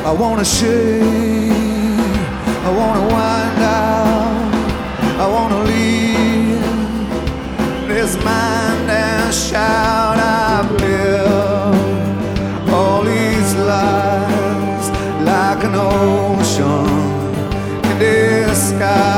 I wanna shake, I wanna wind out, I wanna leave this mind and shout. I built all these lives like an ocean in the sky.